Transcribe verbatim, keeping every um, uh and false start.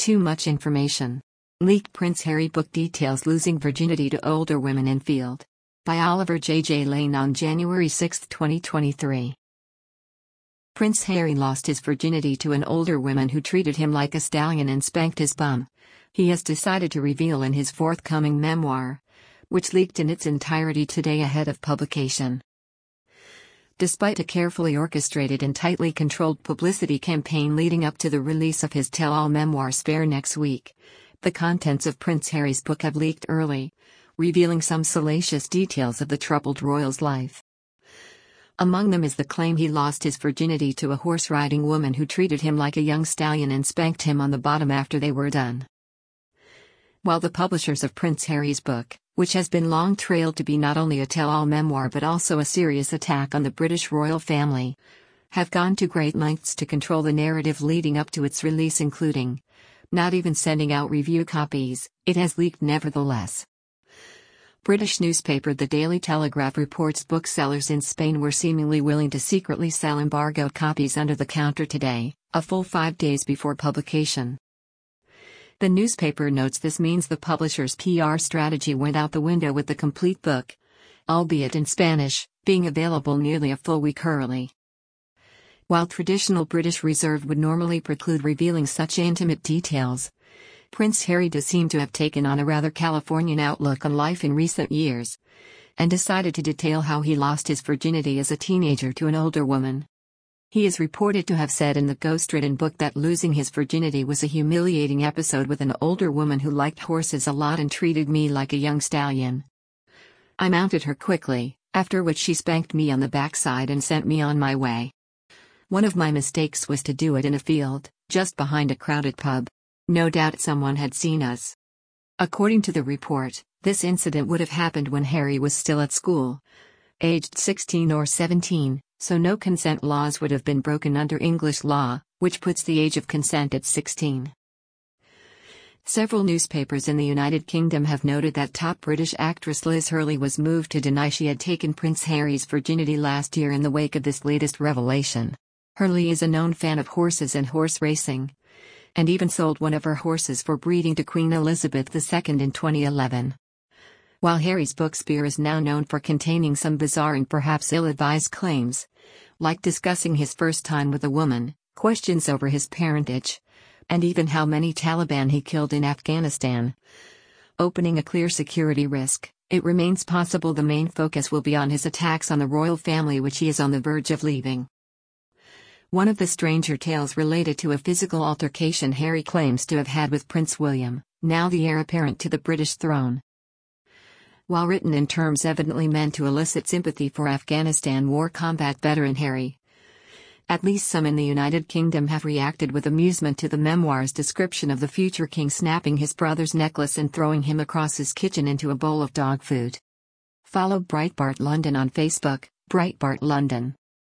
Too much information. Leaked Prince Harry book details losing virginity to older women in field. By Oliver J J Lane on January sixth, twenty twenty-three. Prince Harry lost his virginity to an older woman who treated him like a stallion and spanked his bum. He has decided to reveal in his forthcoming memoir, which leaked in its entirety today ahead of publication. Despite a carefully orchestrated and tightly controlled publicity campaign leading up to the release of his tell-all memoir Spare next week, the contents of Prince Harry's book have leaked early, revealing some salacious details of the troubled royal's life. Among them is the claim he lost his virginity to a horse-riding woman who treated him like a young stallion and spanked him on the bottom after they were done. While the publishers of Prince Harry's book, which has been long trailed to be not only a tell-all memoir but also a serious attack on the British royal family, have gone to great lengths to control the narrative leading up to its release, including not even sending out review copies, it has leaked nevertheless. British newspaper The Daily Telegraph reports booksellers in Spain were seemingly willing to secretly sell embargoed copies under the counter today, a full five days before publication. The newspaper notes this means the publisher's P R strategy went out the window with the complete book, albeit in Spanish, being available nearly a full week early. While traditional British reserve would normally preclude revealing such intimate details, Prince Harry does seem to have taken on a rather Californian outlook on life in recent years, and decided to detail how he lost his virginity as a teenager to an older woman. He is reported to have said in the ghostwritten book that losing his virginity was a humiliating episode with an older woman who liked horses a lot and treated me like a young stallion. I mounted her quickly, after which she spanked me on the backside and sent me on my way. One of my mistakes was to do it in a field, just behind a crowded pub. No doubt someone had seen us. According to the report, this incident would have happened when Harry was still at school, aged sixteen or seventeen, so no consent laws would have been broken under English law, which puts the age of consent at sixteen. Several newspapers in the United Kingdom have noted that top British actress Liz Hurley was moved to deny she had taken Prince Harry's virginity last year in the wake of this latest revelation. Hurley is a known fan of horses and horse racing, and even sold one of her horses for breeding to Queen Elizabeth the Second in twenty eleven. While Harry's book Spare is now known for containing some bizarre and perhaps ill-advised claims, like discussing his first time with a woman, questions over his parentage, and even how many Taliban he killed in Afghanistan, opening a clear security risk, it remains possible the main focus will be on his attacks on the royal family, which he is on the verge of leaving. One of the stranger tales related to a physical altercation Harry claims to have had with Prince William, now the heir apparent to the British throne. While written in terms evidently meant to elicit sympathy for Afghanistan war combat veteran Harry, at least some in the United Kingdom have reacted with amusement to the memoir's description of the future king snapping his brother's necklace and throwing him across his kitchen into a bowl of dog food. Follow Breitbart London on Facebook, Breitbart London.